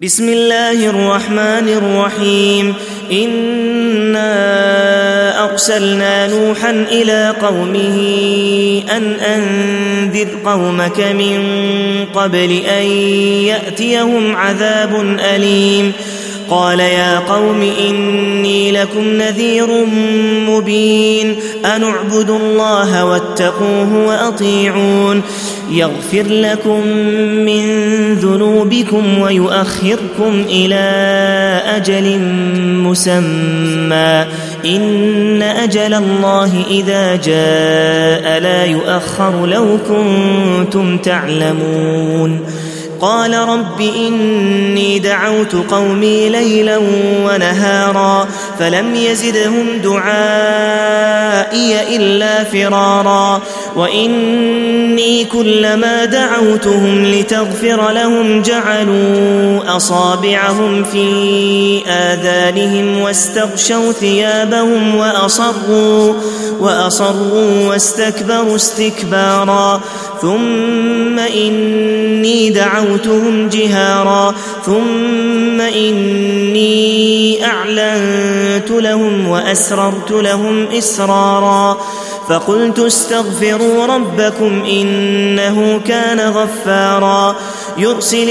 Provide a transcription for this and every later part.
بسم الله الرحمن الرحيم. إنا أرسلنا نوحا إلى قومه أن أنذر قومك من قبل أن يأتيهم عذاب أليم. قال يا قوم إني لكم نذير مبين. أن اعبدوا الله واتقوه وأطيعون يغفر لكم من ذنوبكم ويؤخركم إلى أجل مسمى إن أجل الله إذا جاء لا يؤخر لو كنتم تعلمون. قال رب إني دعوت قومي ليلا ونهارا فلم يزدهم دعائي إلا فرارا وإني كلما دعوتهم لتغفر لهم جعلوا أصابعهم في آذانهم واستغشوا ثيابهم وأصروا واستكبروا استكبارا ثم إني دعوتهم جهارا ثم إني أعلنت لهم وأسررت لهم إسرارا فقلت استغفروا ربكم إنه كان غفارا يرسل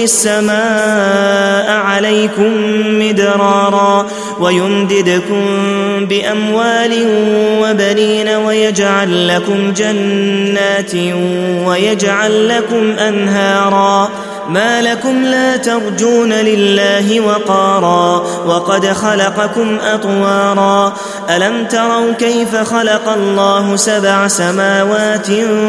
السماء عليكم مدرارا ويمددكم بأموال وبنين ويجعل لكم جنات ويجعل لكم أنهارا ما لكم لا ترجون لله وقارا وقد خلقكم أطوارا ألم تروا كيف خلق الله 7 سماوات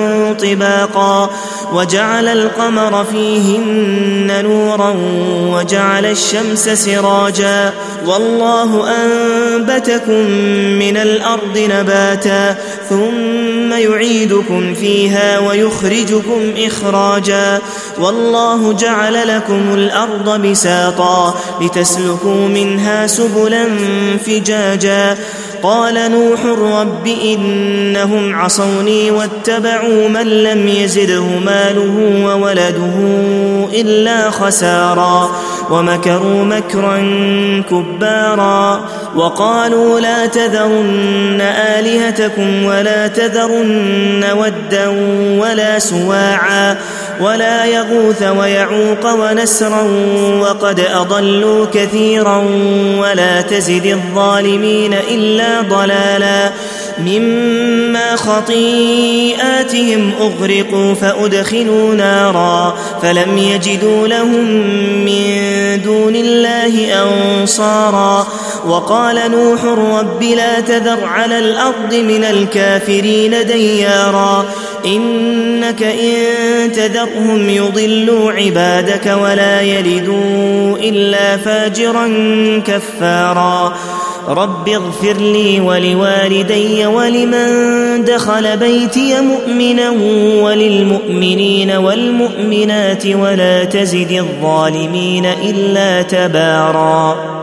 طباقا وجعل القمر فيهن نورا وجعل الشمس سراجا والله أنبتكم من الأرض نباتا ثم يعيدكم فيها ويخرجكم إخراجا والله جعل لكم الأرض بساطا لتسلكوا منها سبلا فجاجا قال نوح رب إنهم عصوني واتبعوا من لم يزده ماله وولده إلا خسارا ومكروا مكرا كبارا وقالوا لا تذرن آلهتكم ولا تذرن ودا ولا سواعا ولا يغوث ويعوق ونسرا وقد أضلوا كثيرا ولا تزد الظالمين إلا ضلالا مما خطيئاتهم أغرقوا فأدخلوا نارا فلم يجدوا لهم من دون الله أنصارا وقال نوح رب لا تذر على الأرض من الكافرين ديارا إنك إن تذرهم يضلوا عبادك ولا يلدوا إلا فاجرا كفارا رب اغفر لي ولوالدي ولمن دخل بيتي مؤمنا وللمؤمنين والمؤمنات ولا تزد الظالمين إلا تبارا.